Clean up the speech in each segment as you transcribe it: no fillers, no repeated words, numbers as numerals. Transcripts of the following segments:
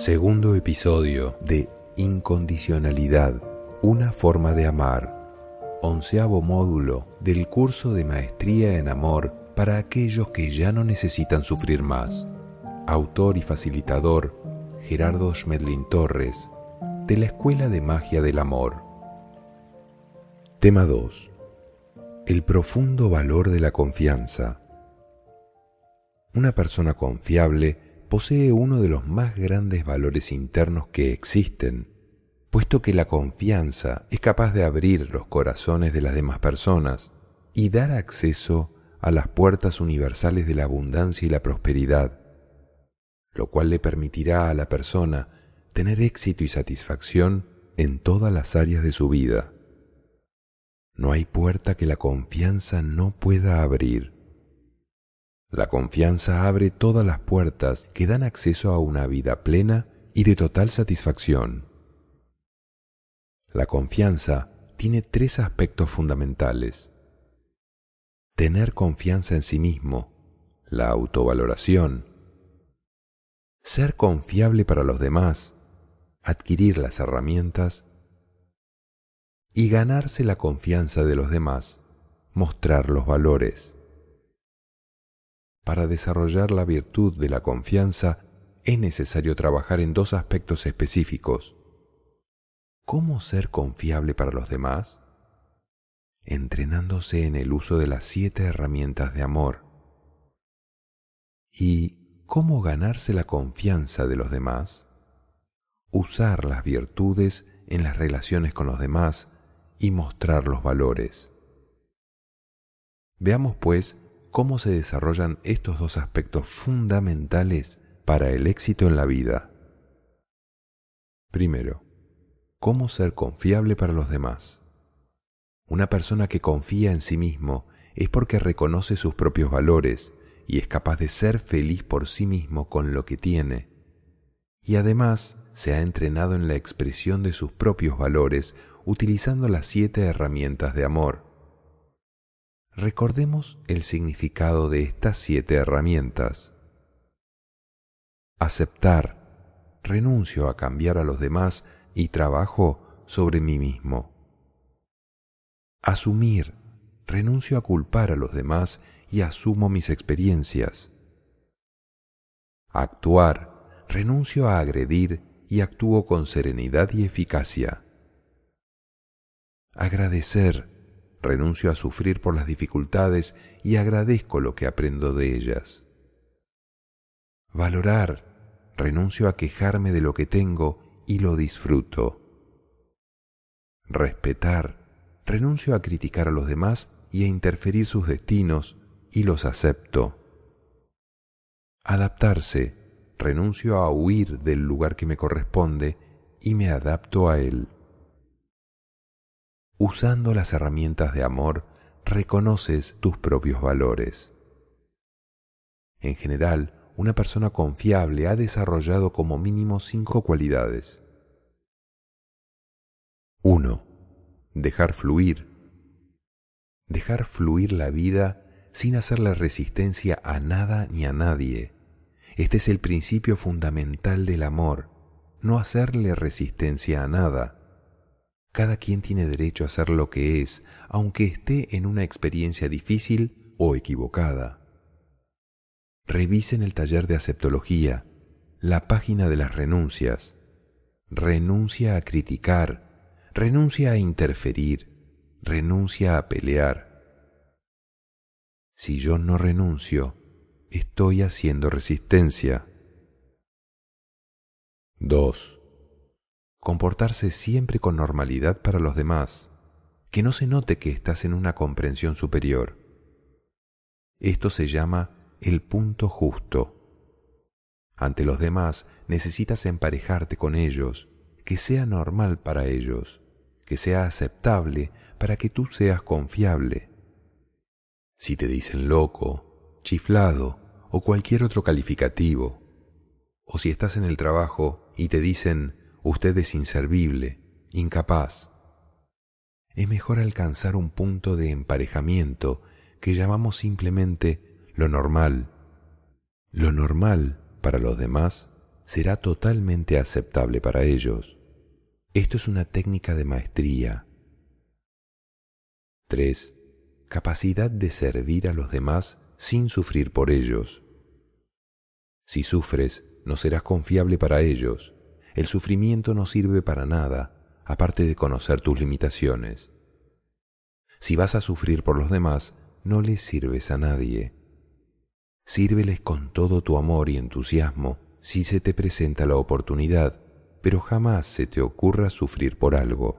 Segundo episodio de Incondicionalidad, una forma de amar. 11º módulo del curso de Maestría en Amor para aquellos que ya no necesitan sufrir más. Autor y facilitador Gerardo Schmedlin Torres, de la Escuela de Magia del Amor. Tema 2. El profundo valor de la confianza. Una persona confiable posee uno de los más grandes valores internos que existen, puesto que la confianza es capaz de abrir los corazones de las demás personas y dar acceso a las puertas universales de la abundancia y la prosperidad, lo cual le permitirá a la persona tener éxito y satisfacción en todas las áreas de su vida. No hay puerta que la confianza no pueda abrir. La confianza abre todas las puertas que dan acceso a una vida plena y de total satisfacción. La confianza tiene 3 aspectos fundamentales: tener confianza en sí mismo, la autovaloración, ser confiable para los demás, adquirir las herramientas, y ganarse la confianza de los demás, mostrar los valores. Para desarrollar la virtud de la confianza es necesario trabajar en 2 aspectos específicos. ¿Cómo ser confiable para los demás? Entrenándose en el uso de las 7 herramientas de amor. ¿Y cómo ganarse la confianza de los demás? Usar las virtudes en las relaciones con los demás y mostrar los valores. Veamos, pues, cómo se desarrollan estos 2 aspectos fundamentales para el éxito en la vida. Primero, ¿cómo ser confiable para los demás? Una persona que confía en sí mismo es porque reconoce sus propios valores y es capaz de ser feliz por sí mismo con lo que tiene. Y además se ha entrenado en la expresión de sus propios valores utilizando las 7 herramientas de amor. Recordemos el significado de estas 7 herramientas. Aceptar: renuncio a cambiar a los demás y trabajo sobre mí mismo. Asumir: renuncio a culpar a los demás y asumo mis experiencias. Actuar: renuncio a agredir y actúo con serenidad y eficacia. Agradecer: renuncio a sufrir por las dificultades y agradezco lo que aprendo de ellas. Valorar: renuncio a quejarme de lo que tengo y lo disfruto. Respetar: renuncio a criticar a los demás y a interferir sus destinos y los acepto. Adaptarse: renuncio a huir del lugar que me corresponde y me adapto a él. Usando las herramientas de amor, reconoces tus propios valores. En general, una persona confiable ha desarrollado como mínimo 5 cualidades. 1. Dejar fluir. Dejar fluir la vida sin hacerle resistencia a nada ni a nadie. Este es el principio fundamental del amor: no hacerle resistencia a nada. Cada quien tiene derecho a ser lo que es, aunque esté en una experiencia difícil o equivocada. Revisen el taller de aceptología, la página de las renuncias. Renuncia a criticar, renuncia a interferir, renuncia a pelear. Si yo no renuncio, estoy haciendo resistencia. 2. Comportarse siempre con normalidad para los demás, que no se note que estás en una comprensión superior. Esto se llama el punto justo. Ante los demás necesitas emparejarte con ellos, que sea normal para ellos, que sea aceptable para que tú seas confiable. Si te dicen loco, chiflado o cualquier otro calificativo, o si estás en el trabajo y te dicen usted es inservible, incapaz, es mejor alcanzar un punto de emparejamiento que llamamos simplemente lo normal. Lo normal para los demás será totalmente aceptable para ellos. Esto es una técnica de maestría. 3. Capacidad de servir a los demás sin sufrir por ellos. Si sufres, no serás confiable para ellos. El sufrimiento no sirve para nada, aparte de conocer tus limitaciones. Si vas a sufrir por los demás, no les sirves a nadie. Sírveles con todo tu amor y entusiasmo si se te presenta la oportunidad, pero jamás se te ocurra sufrir por algo.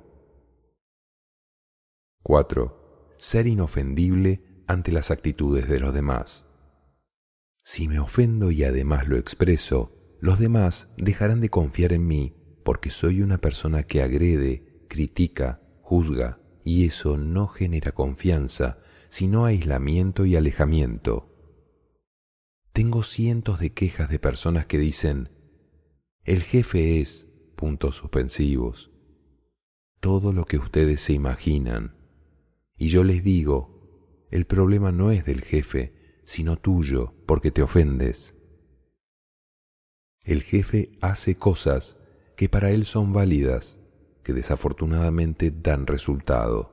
4. Ser inofendible ante las actitudes de los demás. Si me ofendo y además lo expreso, los demás dejarán de confiar en mí porque soy una persona que agrede, critica, juzga, y eso no genera confianza, sino aislamiento y alejamiento. Tengo cientos de quejas de personas que dicen, el jefe es, puntos suspensivos, todo lo que ustedes se imaginan. Y yo les digo, el problema no es del jefe, sino tuyo, porque te ofendes. El jefe hace cosas que para él son válidas, que desafortunadamente dan resultado.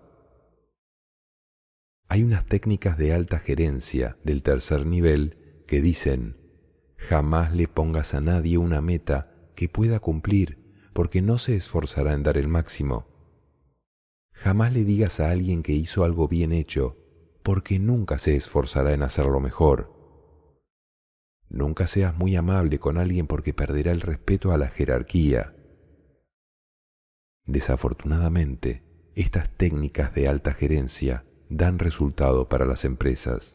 Hay unas técnicas de alta gerencia del tercer nivel que dicen, jamás le pongas a nadie una meta que pueda cumplir porque no se esforzará en dar el máximo. Jamás le digas a alguien que hizo algo bien hecho porque nunca se esforzará en hacerlo mejor. Nunca seas muy amable con alguien porque perderá el respeto a la jerarquía. Desafortunadamente, estas técnicas de alta gerencia dan resultado para las empresas.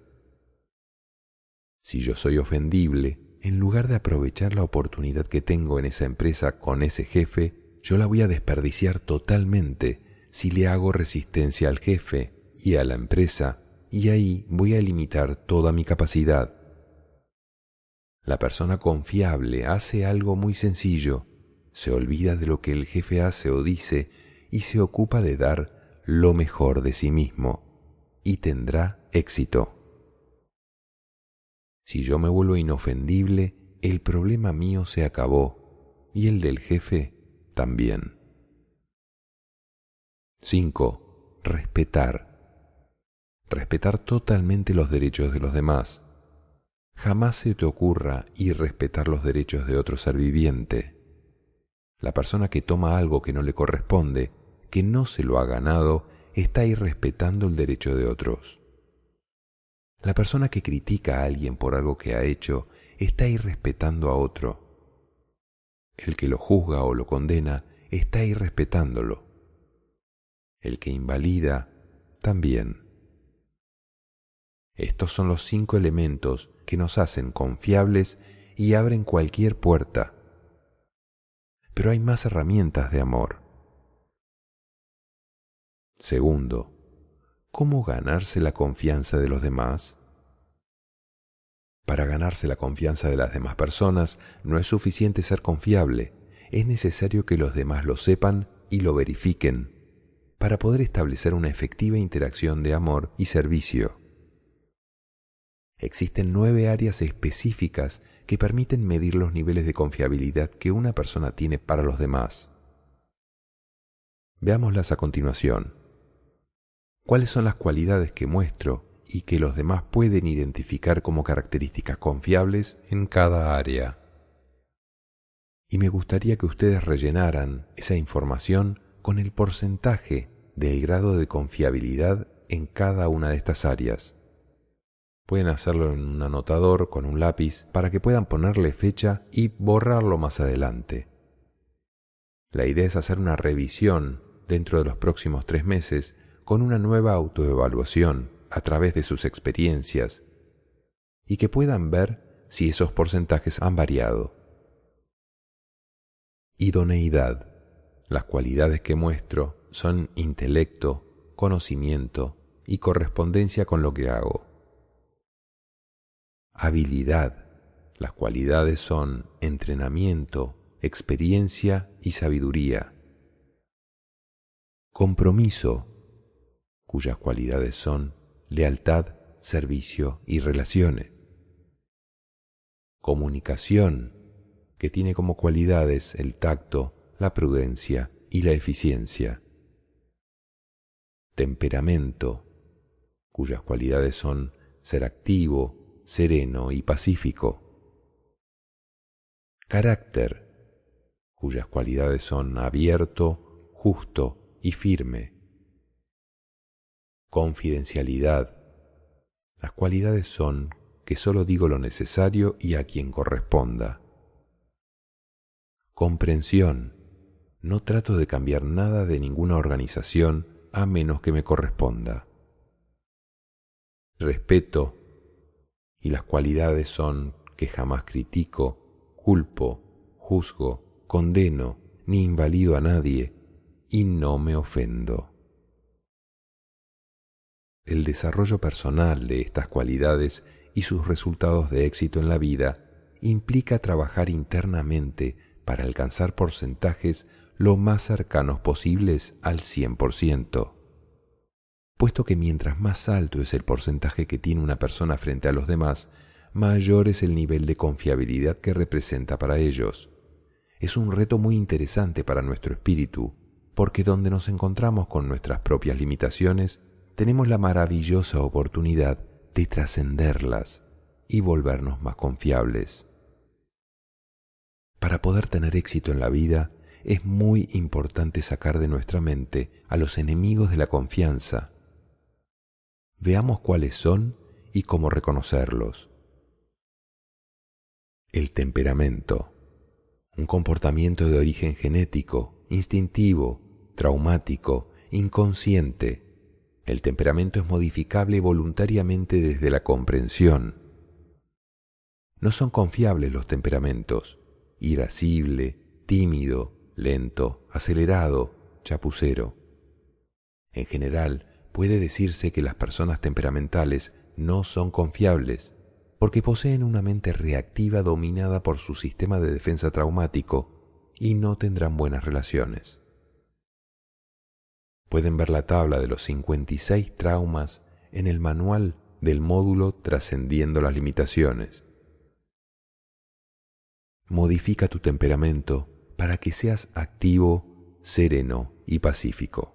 Si yo soy ofendible, en lugar de aprovechar la oportunidad que tengo en esa empresa con ese jefe, yo la voy a desperdiciar totalmente si le hago resistencia al jefe y a la empresa, y ahí voy a limitar toda mi capacidad. La persona confiable hace algo muy sencillo, se olvida de lo que el jefe hace o dice y se ocupa de dar lo mejor de sí mismo, y tendrá éxito. Si yo me vuelvo inofendible, el problema mío se acabó y el del jefe también. 5. Respetar. Respetar totalmente los derechos de los demás. Jamás se te ocurra irrespetar los derechos de otro ser viviente. La persona que toma algo que no le corresponde, que no se lo ha ganado, está irrespetando el derecho de otros. La persona que critica a alguien por algo que ha hecho está irrespetando a otro. El que lo juzga o lo condena está irrespetándolo. El que invalida también. Estos son los 5 elementos que nos hacen confiables y abren cualquier puerta. Pero hay más herramientas de amor. Segundo, ¿cómo ganarse la confianza de los demás? Para ganarse la confianza de las demás personas no es suficiente ser confiable, es necesario que los demás lo sepan y lo verifiquen, para poder establecer una efectiva interacción de amor y servicio. Existen 9 áreas específicas que permiten medir los niveles de confiabilidad que una persona tiene para los demás. Veámoslas a continuación. ¿Cuáles son las cualidades que muestro y que los demás pueden identificar como características confiables en cada área? Y me gustaría que ustedes rellenaran esa información con el porcentaje del grado de confiabilidad en cada una de estas áreas. Pueden hacerlo en un anotador con un lápiz para que puedan ponerle fecha y borrarlo más adelante. La idea es hacer una revisión dentro de los próximos 3 meses con una nueva autoevaluación a través de sus experiencias y que puedan ver si esos porcentajes han variado. Idoneidad. Las cualidades que muestro son intelecto, conocimiento y correspondencia con lo que hago. Habilidad. Las cualidades son entrenamiento, experiencia y sabiduría. Compromiso, cuyas cualidades son lealtad, servicio y relaciones. Comunicación, que tiene como cualidades el tacto, la prudencia y la eficiencia. Temperamento, cuyas cualidades son ser activo, sereno y pacífico. Carácter, cuyas cualidades son abierto, justo y firme. Confidencialidad, las cualidades son que solo digo lo necesario y a quien corresponda. Comprensión, no trato de cambiar nada de ninguna organización a menos que me corresponda. Respeto, y las cualidades son que jamás critico, culpo, juzgo, condeno, ni invalido a nadie, y no me ofendo. El desarrollo personal de estas cualidades y sus resultados de éxito en la vida implica trabajar internamente para alcanzar porcentajes lo más cercanos posibles al 100%, puesto que mientras más alto es el porcentaje que tiene una persona frente a los demás, mayor es el nivel de confiabilidad que representa para ellos. Es un reto muy interesante para nuestro espíritu, porque donde nos encontramos con nuestras propias limitaciones, tenemos la maravillosa oportunidad de trascenderlas y volvernos más confiables. Para poder tener éxito en la vida, es muy importante sacar de nuestra mente a los enemigos de la confianza. Veamos cuáles son y cómo reconocerlos. El temperamento, un comportamiento de origen genético, instintivo, traumático, inconsciente. El temperamento es modificable voluntariamente desde la comprensión. No son confiables los temperamentos: irascible, tímido, lento, acelerado, chapucero. En general, puede decirse que las personas temperamentales no son confiables, porque poseen una mente reactiva dominada por su sistema de defensa traumático y no tendrán buenas relaciones. Pueden ver la tabla de los 56 traumas en el manual del módulo Trascendiendo las Limitaciones. Modifica tu temperamento para que seas activo, sereno y pacífico.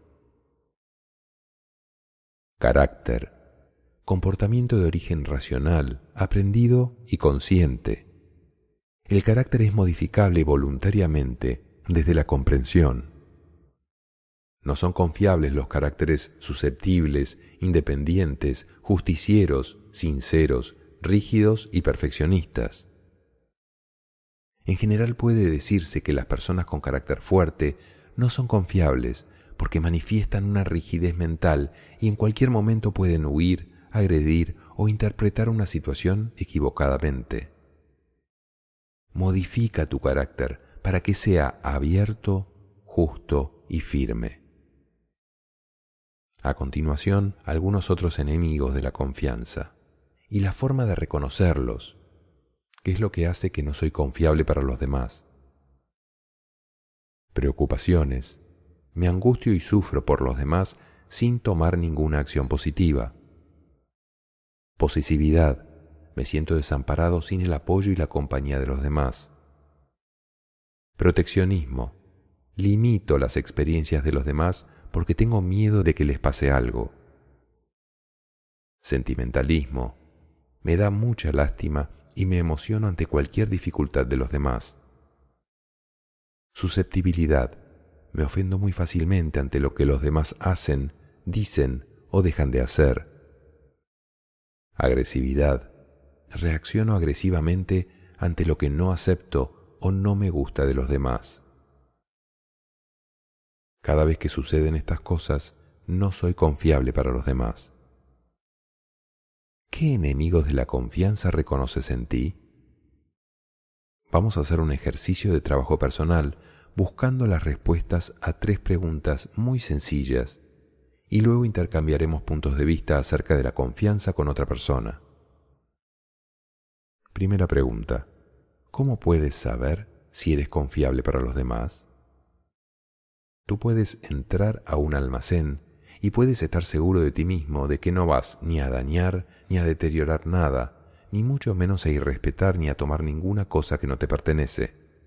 Carácter, comportamiento de origen racional, aprendido y consciente. El carácter es modificable voluntariamente desde la comprensión. No son confiables los caracteres susceptibles, independientes, justicieros, sinceros, rígidos y perfeccionistas. En general puede decirse que las personas con carácter fuerte no son confiables porque manifiestan una rigidez mental y en cualquier momento pueden huir, agredir o interpretar una situación equivocadamente. Modifica tu carácter para que sea abierto, justo y firme. A continuación, algunos otros enemigos de la confianza y la forma de reconocerlos. ¿Qué es lo que hace que no soy confiable para los demás? Preocupaciones. Me angustio y sufro por los demás sin tomar ninguna acción positiva. Posesividad. Me siento desamparado sin el apoyo y la compañía de los demás. Proteccionismo. Limito las experiencias de los demás porque tengo miedo de que les pase algo. Sentimentalismo. Me da mucha lástima y me emociono ante cualquier dificultad de los demás. Susceptibilidad. Me ofendo muy fácilmente ante lo que los demás hacen, dicen o dejan de hacer. Agresividad. Reacciono agresivamente ante lo que no acepto o no me gusta de los demás. Cada vez que suceden estas cosas, no soy confiable para los demás. ¿Qué enemigos de la confianza reconoces en ti? Vamos a hacer un ejercicio de trabajo personal buscando las respuestas a 3 preguntas muy sencillas y luego intercambiaremos puntos de vista acerca de la confianza con otra persona. Primera pregunta: ¿cómo puedes saber si eres confiable para los demás? Tú puedes entrar a un almacén y puedes estar seguro de ti mismo de que no vas ni a dañar ni a deteriorar nada, ni mucho menos a irrespetar ni a tomar ninguna cosa que no te pertenece.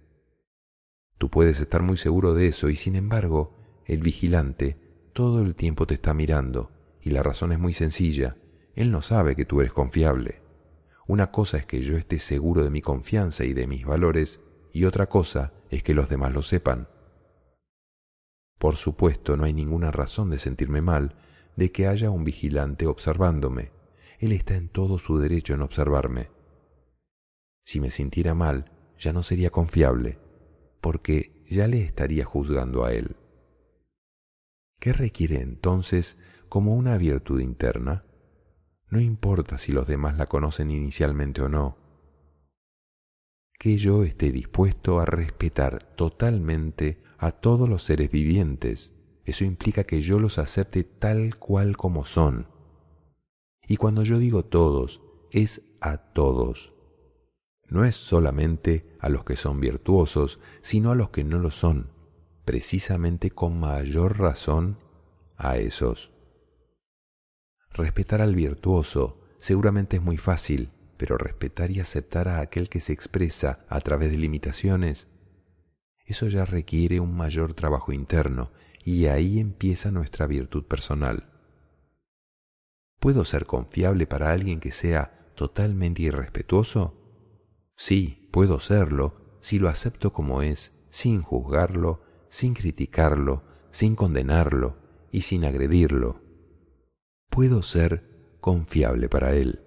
Tú puedes estar muy seguro de eso y sin embargo, el vigilante todo el tiempo te está mirando y la razón es muy sencilla. Él no sabe que tú eres confiable. Una cosa es que yo esté seguro de mi confianza y de mis valores y otra cosa es que los demás lo sepan. Por supuesto, no hay ninguna razón de sentirme mal de que haya un vigilante observándome. Él está en todo su derecho en observarme. Si me sintiera mal, ya no sería confiable, porque ya le estaría juzgando a él. ¿Qué requiere entonces como una virtud interna? No importa si los demás la conocen inicialmente o no. Que yo esté dispuesto a respetar totalmente a todos los seres vivientes. Eso implica que yo los acepte tal cual como son. Y cuando yo digo todos, es a todos. No es solamente a los que son virtuosos, sino a los que no lo son, precisamente con mayor razón a esos. Respetar al virtuoso seguramente es muy fácil, pero respetar y aceptar a aquel que se expresa a través de limitaciones, eso ya requiere un mayor trabajo interno y ahí empieza nuestra virtud personal. ¿Puedo ser confiable para alguien que sea totalmente irrespetuoso? Sí, puedo serlo si lo acepto como es, sin juzgarlo, sin criticarlo, sin condenarlo y sin agredirlo. Puedo ser confiable para él.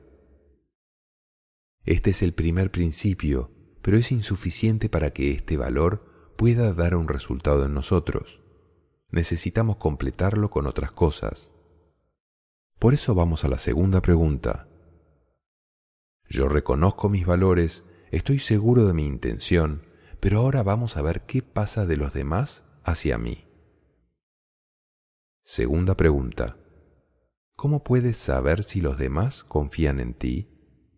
Este es el primer principio, pero es insuficiente para que este valor pueda dar un resultado en nosotros. Necesitamos completarlo con otras cosas. Por eso vamos a la segunda pregunta. Yo reconozco mis valores, estoy seguro de mi intención, pero ahora vamos a ver qué pasa de los demás hacia mí. Segunda pregunta. ¿Cómo puedes saber si los demás confían en ti?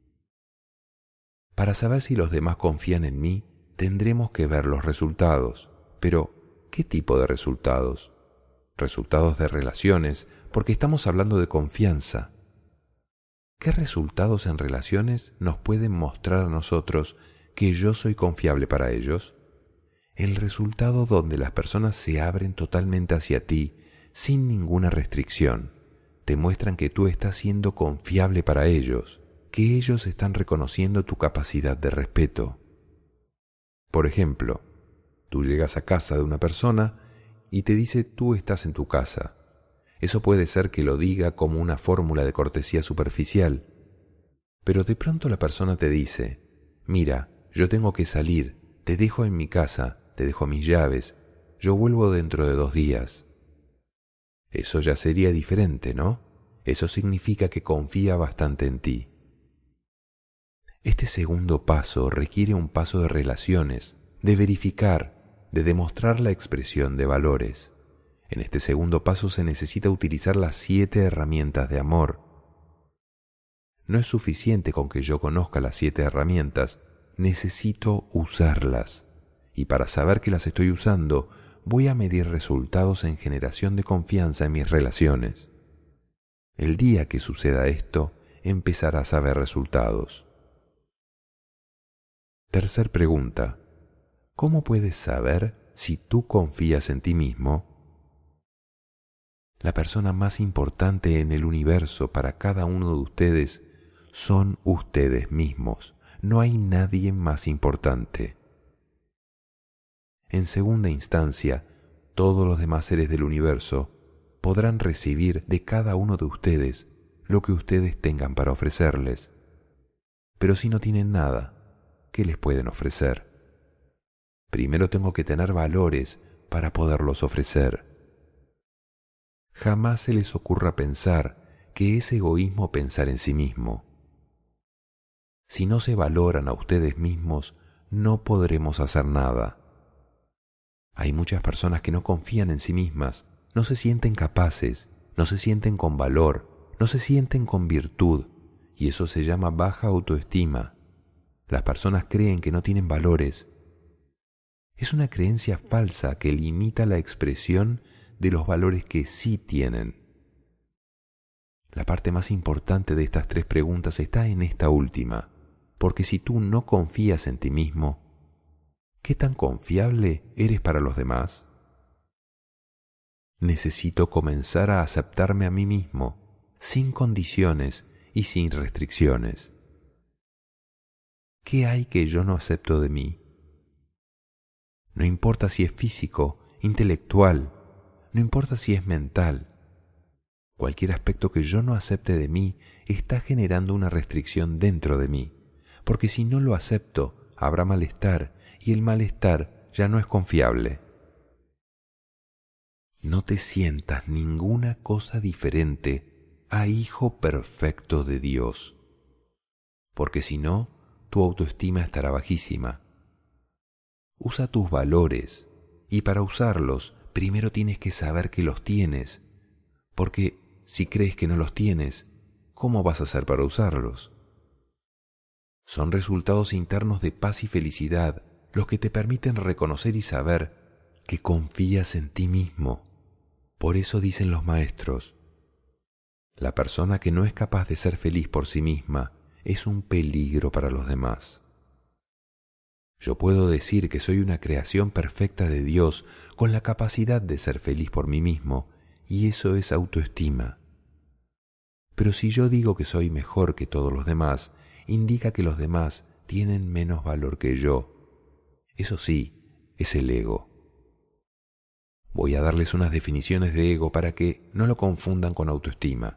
Para saber si los demás confían en mí, tendremos que ver los resultados. Pero, ¿qué tipo de resultados? Resultados de relaciones, porque estamos hablando de confianza. ¿Qué resultados en relaciones nos pueden mostrar a nosotros que yo soy confiable para ellos? El resultado donde las personas se abren totalmente hacia ti, sin ninguna restricción. Te muestran que tú estás siendo confiable para ellos, que ellos están reconociendo tu capacidad de respeto. Por ejemplo, tú llegas a casa de una persona y te dice tú estás en tu casa. Eso puede ser que lo diga como una fórmula de cortesía superficial, pero de pronto la persona te dice, mira, yo tengo que salir, te dejo en mi casa, te dejo mis llaves, yo vuelvo dentro de 2 días. Eso ya sería diferente, ¿no? Eso significa que confía bastante en ti. Este segundo paso requiere un paso de relaciones, de verificar, de demostrar la expresión de valores. En este segundo paso se necesita utilizar las 7 herramientas de amor. No es suficiente con que yo conozca las 7 herramientas, necesito usarlas. Y para saber que las estoy usando, voy a medir resultados en generación de confianza en mis relaciones. El día que suceda esto, empezarás a ver resultados. Tercer pregunta. ¿Cómo puedes saber si tú confías en ti mismo? La persona más importante en el universo para cada uno de ustedes son ustedes mismos. No hay nadie más importante. En segunda instancia, todos los demás seres del universo podrán recibir de cada uno de ustedes lo que ustedes tengan para ofrecerles. Pero si no tienen nada, ¿qué les pueden ofrecer? Primero tengo que tener valores para poderlos ofrecer. Jamás se les ocurra pensar que es egoísmo pensar en sí mismo. Si no se valoran a ustedes mismos, no podremos hacer nada. Hay muchas personas que no confían en sí mismas, no se sienten capaces, no se sienten con valor, no se sienten con virtud, y eso se llama baja autoestima. Las personas creen que no tienen valores. Es una creencia falsa que limita la expresión de los valores que sí tienen. La parte más importante de estas 3 preguntas está en esta última, porque si tú no confías en ti mismo, ¿Qué tan confiable eres para los demás? Necesito comenzar a aceptarme a mí mismo, sin condiciones y sin restricciones. ¿Qué hay que yo no acepto de mí? No importa si es físico, intelectual, no importa si es mental. Cualquier aspecto que yo no acepte de mí está generando una restricción dentro de mí, porque si no lo acepto, habrá malestar, y el malestar ya no es confiable. No te sientas ninguna cosa diferente a hijo perfecto de Dios, porque si no, tu autoestima estará bajísima. Usa tus valores, y para usarlos, primero tienes que saber que los tienes, porque si crees que no los tienes, ¿cómo vas a hacer para usarlos? Son resultados internos de paz y felicidad los que te permiten reconocer y saber que confías en ti mismo. Por eso dicen los maestros, la persona que no es capaz de ser feliz por sí misma es un peligro para los demás. Yo puedo decir que soy una creación perfecta de Dios con la capacidad de ser feliz por mí mismo, y eso es autoestima. Pero si yo digo que soy mejor que todos los demás, indica que los demás tienen menos valor que yo. Eso sí, es el ego. Voy a darles unas definiciones de ego para que no lo confundan con autoestima.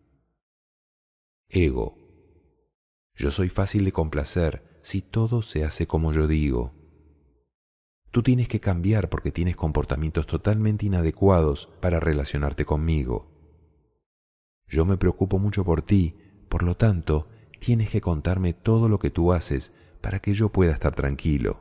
Ego. Yo soy fácil de complacer si todo se hace como yo digo. Tú tienes que cambiar porque tienes comportamientos totalmente inadecuados para relacionarte conmigo. Yo me preocupo mucho por ti, por lo tanto, tienes que contarme todo lo que tú haces para que yo pueda estar tranquilo.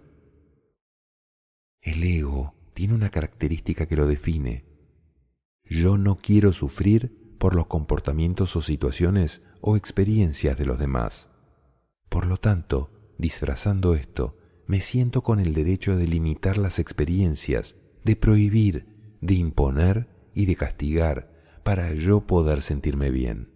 El ego tiene una característica que lo define. Yo no quiero sufrir por los comportamientos o situaciones o experiencias de los demás. Por lo tanto, disfrazando esto, me siento con el derecho de limitar las experiencias, de prohibir, de imponer y de castigar para yo poder sentirme bien.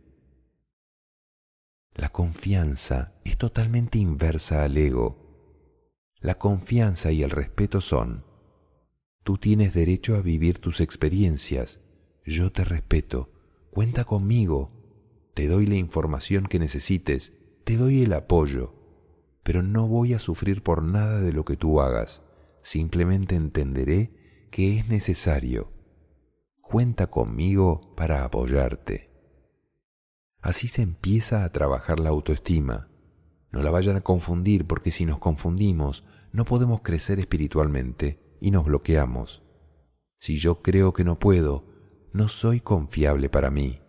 La confianza es totalmente inversa al ego. La confianza y el respeto son: tú tienes derecho a vivir tus experiencias, yo te respeto, cuenta conmigo, te doy la información que necesites, te doy el apoyo, pero no voy a sufrir por nada de lo que tú hagas, simplemente entenderé que es necesario. Cuenta conmigo para apoyarte. Así se empieza a trabajar la autoestima. No la vayan a confundir, porque si nos confundimos, no podemos crecer espiritualmente y nos bloqueamos. Si yo creo que no puedo, no soy confiable para mí.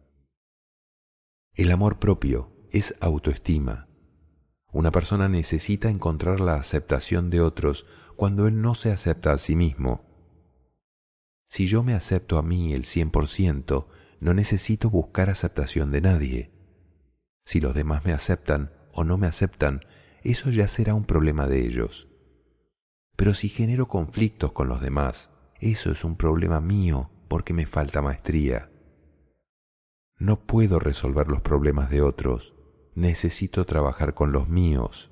El amor propio es autoestima. Una persona necesita encontrar la aceptación de otros cuando él no se acepta a sí mismo. Si yo me acepto a mí el 100%, no necesito buscar aceptación de nadie. Si los demás me aceptan o no me aceptan, eso ya será un problema de ellos. Pero si genero conflictos con los demás, eso es un problema mío porque me falta maestría. No puedo resolver los problemas de otros, necesito trabajar con los míos.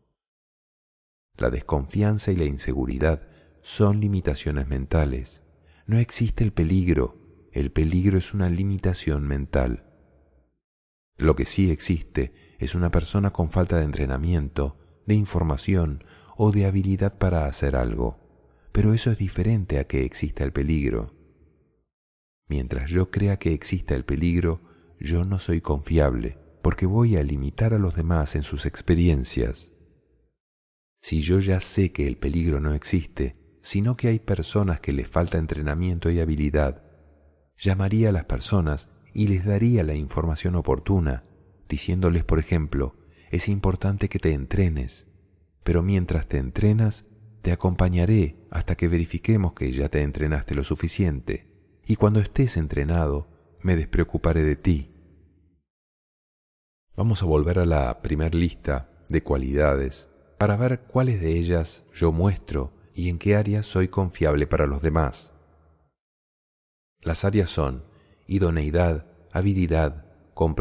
La desconfianza y la inseguridad son limitaciones mentales. No existe el peligro es una limitación mental. Lo que sí existe es una persona con falta de entrenamiento, de información o de habilidad para hacer algo, pero eso es diferente a que exista el peligro. Mientras yo crea que exista el peligro, yo no soy confiable, porque voy a limitar a los demás en sus experiencias. Si yo ya sé que el peligro no existe, sino que hay personas que les falta entrenamiento y habilidad, llamaría a las personas y les daría la información oportuna, diciéndoles, por ejemplo, es importante que te entrenes, pero mientras te entrenas, te acompañaré hasta que verifiquemos que ya te entrenaste lo suficiente, y cuando estés entrenado, me despreocuparé de ti. Vamos a volver a la primer lista de cualidades para ver cuáles de ellas yo muestro y en qué áreas soy confiable para los demás. Las áreas son idoneidad, habilidad,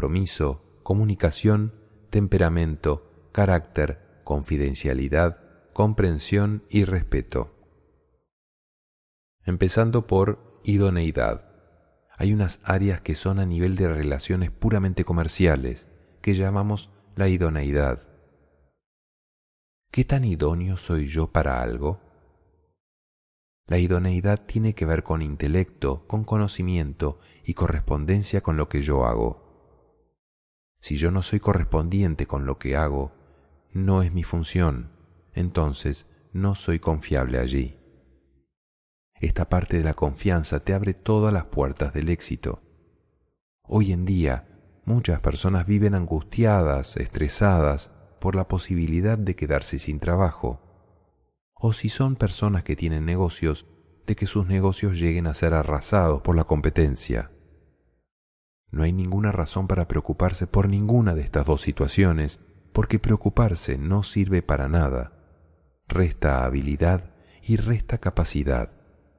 compromiso, comunicación, temperamento, carácter, confidencialidad, comprensión y respeto. Empezando por idoneidad. Hay unas áreas que son a nivel de relaciones puramente comerciales, que llamamos la idoneidad. ¿Qué tan idóneo soy yo para algo? La idoneidad tiene que ver con intelecto, con conocimiento y correspondencia con lo que yo hago. Si yo no soy correspondiente con lo que hago, no es mi función, entonces no soy confiable allí. Esta parte de la confianza te abre todas las puertas del éxito. Hoy en día, muchas personas viven angustiadas, estresadas por la posibilidad de quedarse sin trabajo, o si son personas que tienen negocios, de que sus negocios lleguen a ser arrasados por la competencia. No hay ninguna razón para preocuparse por ninguna de estas dos situaciones, porque preocuparse no sirve para nada. Resta habilidad y resta capacidad.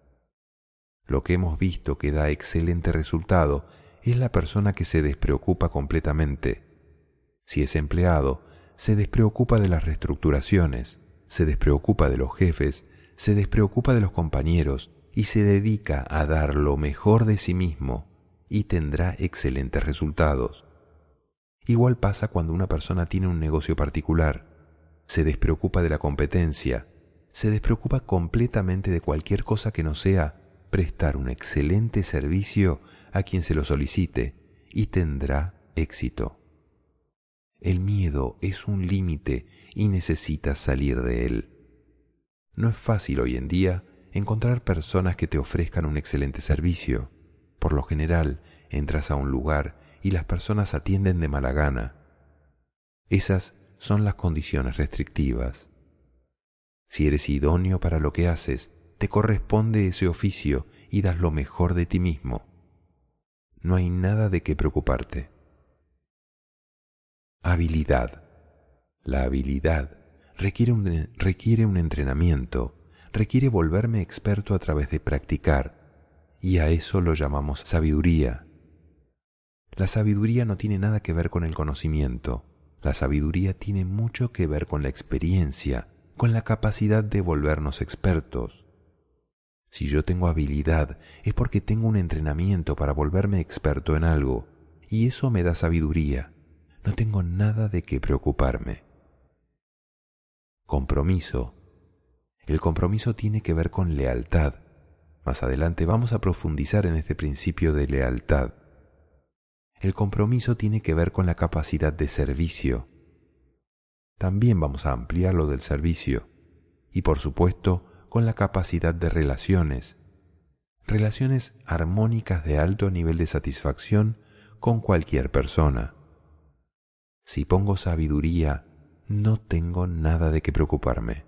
Lo que hemos visto que da excelente resultado es la persona que se despreocupa completamente. Si es empleado, se despreocupa de las reestructuraciones, se despreocupa de los jefes, se despreocupa de los compañeros y se dedica a dar lo mejor de sí mismo y tendrá excelentes resultados. Igual pasa cuando una persona tiene un negocio particular, se despreocupa de la competencia, se despreocupa completamente de cualquier cosa que no sea prestar un excelente servicio a quien se lo solicite y tendrá éxito. El miedo es un límite y necesitas salir de él. No es fácil hoy en día encontrar personas que te ofrezcan un excelente servicio. Por lo general, entras a un lugar y las personas atienden de mala gana. Esas son las condiciones restrictivas. Si eres idóneo para lo que haces, te corresponde ese oficio y das lo mejor de ti mismo. No hay nada de qué preocuparte. Habilidad. La habilidad requiere un entrenamiento, requiere volverme experto a través de practicar, y a eso lo llamamos sabiduría. La sabiduría no tiene nada que ver con el conocimiento. La sabiduría tiene mucho que ver con la experiencia, con la capacidad de volvernos expertos. Si yo tengo habilidad, es porque tengo un entrenamiento para volverme experto en algo, y eso me da sabiduría. No tengo nada de qué preocuparme. Compromiso. El compromiso tiene que ver con lealtad. Más adelante vamos a profundizar en este principio de lealtad. El compromiso tiene que ver con la capacidad de servicio. También vamos a ampliar lo del servicio. Y por supuesto, con la capacidad de relaciones. Relaciones armónicas de alto nivel de satisfacción con cualquier persona. Si pongo sabiduría, no tengo nada de qué preocuparme.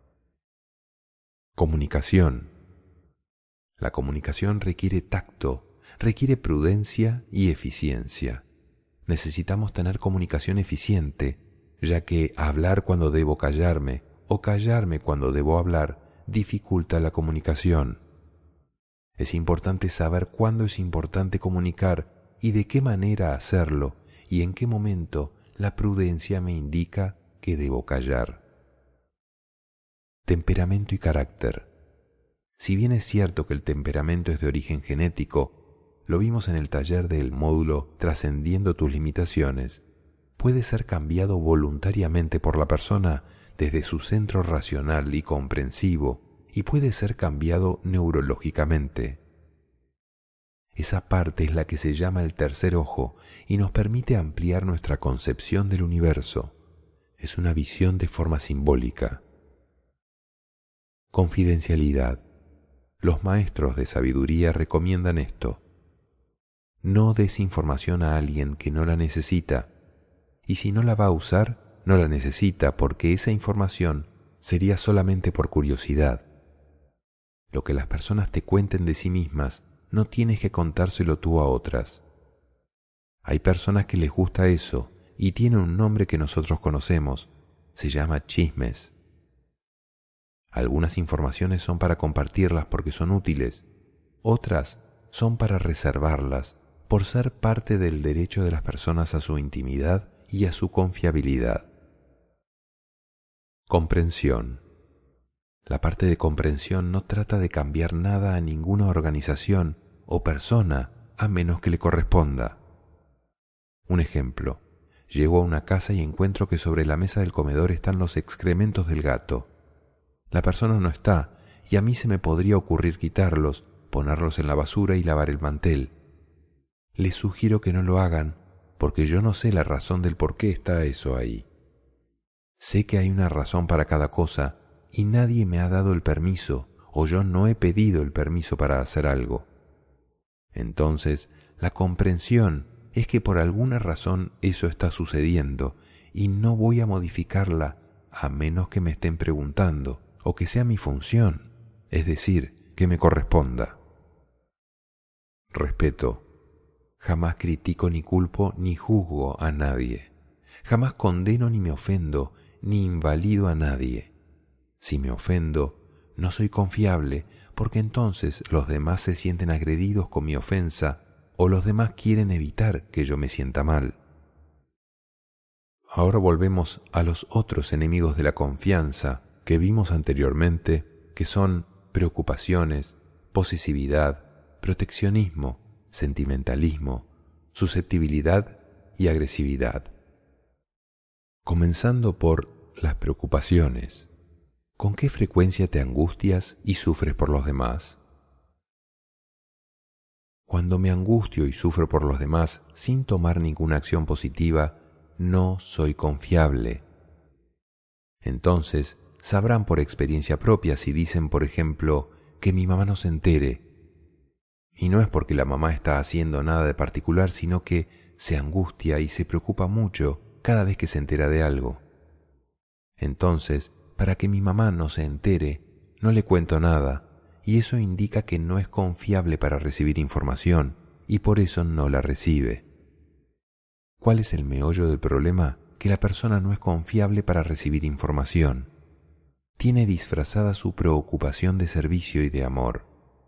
Comunicación. La comunicación requiere tacto, requiere prudencia y eficiencia. Necesitamos tener comunicación eficiente, ya que hablar cuando debo callarme o callarme cuando debo hablar dificulta la comunicación. Es importante saber cuándo es importante comunicar y de qué manera hacerlo y en qué momento la prudencia me indica que debo callar. Temperamento y carácter. Si bien es cierto que el temperamento es de origen genético, lo vimos en el taller del módulo Trascendiendo tus limitaciones, puede ser cambiado voluntariamente por la persona desde su centro racional y comprensivo y puede ser cambiado neurológicamente. Esa parte es la que se llama el tercer ojo y nos permite ampliar nuestra concepción del universo. Es una visión de forma simbólica. Confidencialidad. Los maestros de sabiduría recomiendan esto. No des información a alguien que no la necesita, y si no la va a usar, no la necesita porque esa información sería solamente por curiosidad. Lo que las personas te cuenten de sí mismas, no tienes que contárselo tú a otras. Hay personas que les gusta eso y tiene un nombre que nosotros conocemos, se llama chismes. Algunas informaciones son para compartirlas porque son útiles, otras son para reservarlas por ser parte del derecho de las personas a su intimidad y a su confiabilidad. Comprensión. La parte de comprensión no trata de cambiar nada a ninguna organización o persona a menos que le corresponda. Un ejemplo. Llego a una casa y encuentro que sobre la mesa del comedor están los excrementos del gato. La persona no está y a mí se me podría ocurrir quitarlos, ponerlos en la basura y lavar el mantel. Les sugiero que no lo hagan porque yo no sé la razón del por qué está eso ahí. Sé que hay una razón para cada cosa y nadie me ha dado el permiso o yo no he pedido el permiso para hacer algo. Entonces, la comprensión es que por alguna razón eso está sucediendo y no voy a modificarla a menos que me estén preguntando o que sea mi función, es decir, que me corresponda. Respeto. Jamás critico ni culpo ni juzgo a nadie. Jamás condeno ni me ofendo ni invalido a nadie. Si me ofendo, no soy confiable porque entonces los demás se sienten agredidos con mi ofensa o los demás quieren evitar que yo me sienta mal. Ahora volvemos a los otros enemigos de la confianza que vimos anteriormente, que son preocupaciones, posesividad, proteccionismo, sentimentalismo, susceptibilidad y agresividad. Comenzando por las preocupaciones. ¿Con qué frecuencia te angustias y sufres por los demás? Cuando me angustio y sufro por los demás sin tomar ninguna acción positiva, no soy confiable. Entonces, sabrán por experiencia propia si dicen, por ejemplo, que mi mamá no se entere. Y no es porque la mamá está haciendo nada de particular, sino que se angustia y se preocupa mucho cada vez que se entera de algo. Entonces, para que mi mamá no se entere, no le cuento nada, y eso indica que no es confiable para recibir información, y por eso no la recibe. ¿Cuál es el meollo del problema? Que la persona no es confiable para recibir información. Tiene disfrazada su preocupación de servicio y de amor.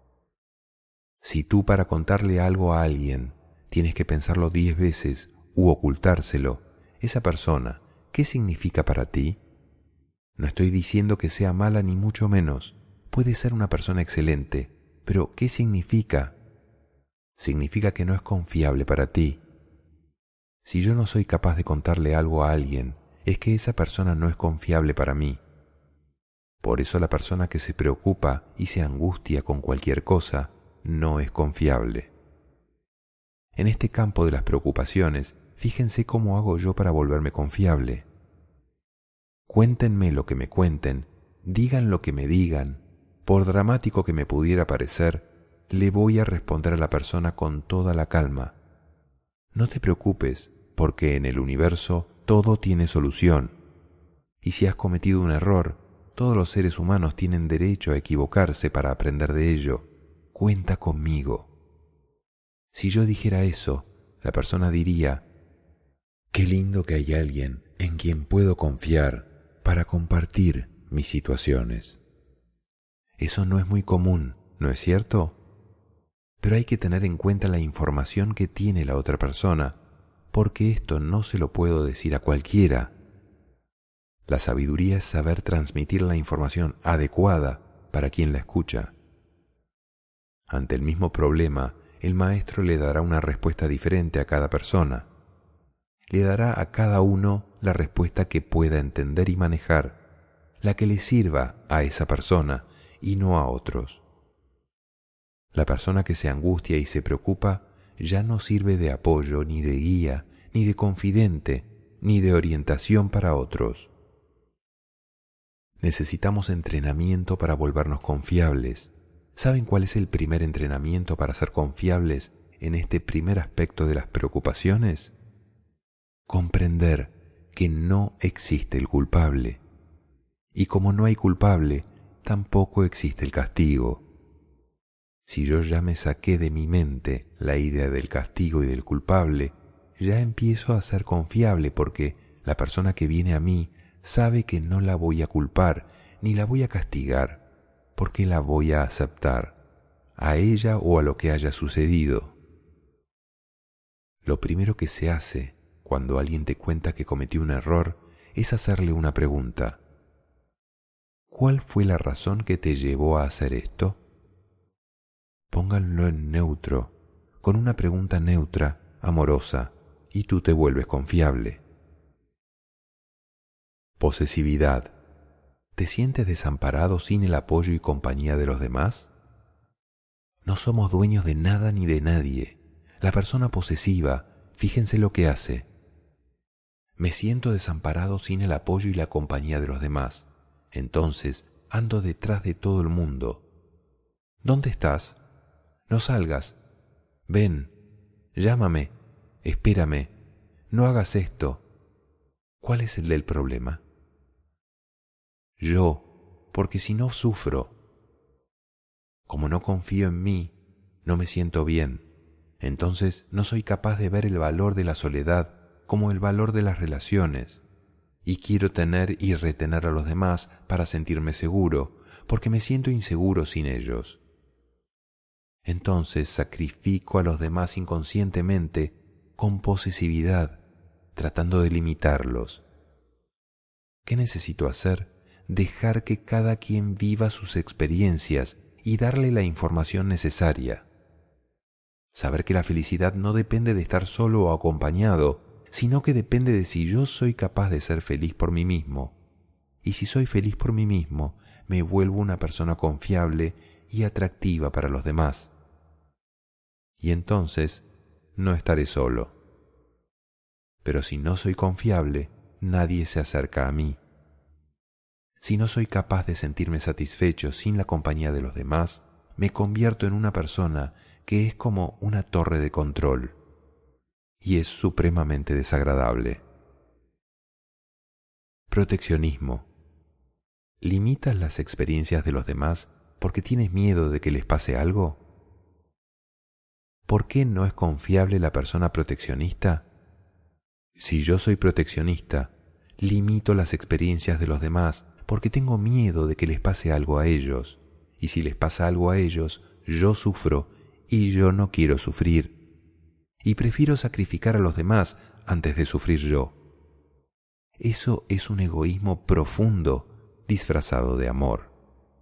Si tú para contarle algo a alguien tienes que pensarlo 10 veces u ocultárselo, esa persona, ¿qué significa para ti? No estoy diciendo que sea mala ni mucho menos. Puede ser una persona excelente, pero ¿qué significa? Significa que no es confiable para ti. Si yo no soy capaz de contarle algo a alguien, es que esa persona no es confiable para mí. Por eso la persona que se preocupa y se angustia con cualquier cosa no es confiable. En este campo de las preocupaciones, fíjense cómo hago yo para volverme confiable. Cuéntenme lo que me cuenten, digan lo que me digan, por dramático que me pudiera parecer, le voy a responder a la persona con toda la calma. No te preocupes, porque en el universo todo tiene solución. Y si has cometido un error, todos los seres humanos tienen derecho a equivocarse para aprender de ello. Cuenta conmigo. Si yo dijera eso, la persona diría, qué lindo que hay alguien en quien puedo confiar para compartir mis situaciones. Eso no es muy común, ¿no es cierto? Pero hay que tener en cuenta la información que tiene la otra persona, porque esto no se lo puedo decir a cualquiera. La sabiduría es saber transmitir la información adecuada para quien la escucha. Ante el mismo problema, el maestro le dará una respuesta diferente a cada persona. Le dará a cada uno la respuesta que pueda entender y manejar, la que le sirva a esa persona y no a otros. La persona que se angustia y se preocupa ya no sirve de apoyo, ni de guía, ni de confidente, ni de orientación para otros. Necesitamos entrenamiento para volvernos confiables. ¿Saben cuál es el primer entrenamiento para ser confiables en este primer aspecto de las preocupaciones? Comprender que no existe el culpable. Y como no hay culpable, tampoco existe el castigo. Si yo ya me saqué de mi mente la idea del castigo y del culpable, ya empiezo a ser confiable porque la persona que viene a mí sabe que no la voy a culpar ni la voy a castigar, porque la voy a aceptar, a ella o a lo que haya sucedido. Lo primero que se hace cuando alguien te cuenta que cometió un error es hacerle una pregunta. ¿cuál fue la razón que te llevó a hacer esto? Pónganlo en neutro, con una pregunta neutra, amorosa, y tú te vuelves confiable. Posesividad. ¿Te sientes desamparado sin el apoyo y compañía de los demás? No somos dueños de nada ni de nadie. La persona posesiva, fíjense lo que hace. Me siento desamparado sin el apoyo y la compañía de los demás. Entonces ando detrás de todo el mundo. ¿Dónde estás? No salgas. Ven, llámame, espérame, no hagas esto. ¿Cuál es el del problema? Yo, porque si no sufro. Como no confío en mí, no me siento bien. Entonces no soy capaz de ver el valor de la soledad como el valor de las relaciones. Y quiero tener y retener a los demás para sentirme seguro, porque me siento inseguro sin ellos. Entonces sacrifico a los demás inconscientemente, con posesividad, tratando de limitarlos. ¿Qué necesito hacer? Dejar que cada quien viva sus experiencias y darle la información necesaria. Saber que la felicidad no depende de estar solo o acompañado, sino que depende de si yo soy capaz de ser feliz por mí mismo. Y si soy feliz por mí mismo, me vuelvo una persona confiable y atractiva para los demás. Y entonces no estaré solo. Pero si no soy confiable, nadie se acerca a mí. Si no soy capaz de sentirme satisfecho sin la compañía de los demás, me convierto en una persona que es como una torre de control, y es supremamente desagradable. Proteccionismo. ¿Limitas las experiencias de los demás porque tienes miedo de que les pase algo? ¿Por qué no es confiable la persona proteccionista? Si yo soy proteccionista, limito las experiencias de los demás porque tengo miedo de que les pase algo a ellos. Y si les pasa algo a ellos, yo sufro y yo no quiero sufrir. Y prefiero sacrificar a los demás antes de sufrir yo. Eso es un egoísmo profundo disfrazado de amor.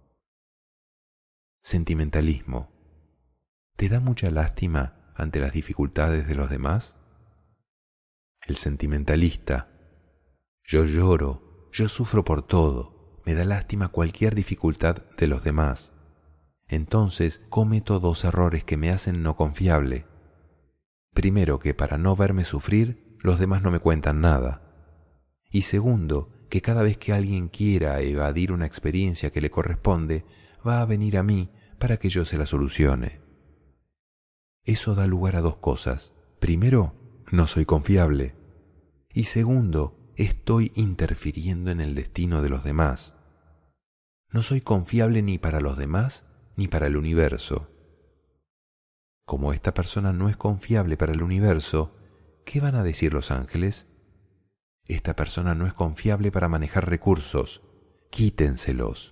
Sentimentalismo. ¿Te da mucha lástima ante las dificultades de los demás? El sentimentalista. Yo lloro, yo sufro por todo, me da lástima cualquier dificultad de los demás. Entonces cometo dos errores que me hacen no confiable. Primero, que para no verme sufrir, los demás no me cuentan nada. Y segundo, que cada vez que alguien quiera evadir una experiencia que le corresponde, va a venir a mí para que yo se la solucione. Eso da lugar a dos cosas. Primero, no soy confiable. Y segundo, estoy interfiriendo en el destino de los demás. No soy confiable ni para los demás ni para el universo. Como esta persona no es confiable para el universo, ¿qué van a decir los ángeles? Esta persona no es confiable para manejar recursos, quítenselos.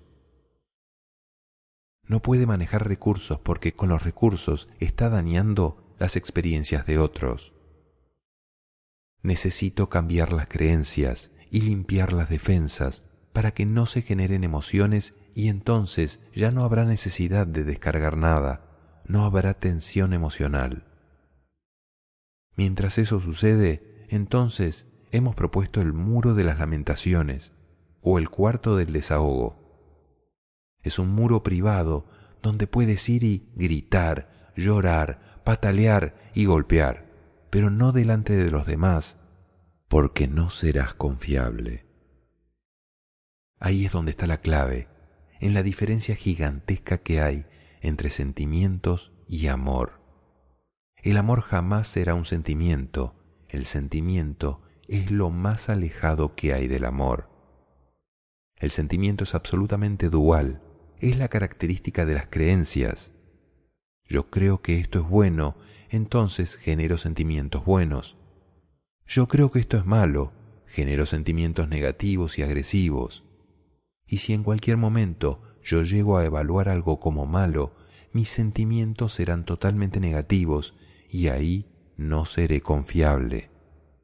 No puede manejar recursos porque con los recursos está dañando las experiencias de otros. Necesito cambiar las creencias y limpiar las defensas para que no se generen emociones y entonces ya no habrá necesidad de descargar nada, no habrá tensión emocional. Mientras eso sucede, entonces hemos propuesto el muro de las lamentaciones o el cuarto del desahogo. Es un muro privado donde puedes ir y gritar, llorar, patalear y golpear, pero no delante de los demás, porque no serás confiable. Ahí es donde está la clave, en la diferencia gigantesca que hay entre sentimientos y amor. El amor jamás será un sentimiento, el sentimiento es lo más alejado que hay del amor. El sentimiento es absolutamente dual, es la característica de las creencias. Yo creo que esto es bueno, entonces genero sentimientos buenos. Yo creo que esto es malo, genero sentimientos negativos y agresivos. Y si en cualquier momento yo llego a evaluar algo como malo, mis sentimientos serán totalmente negativos y ahí no seré confiable.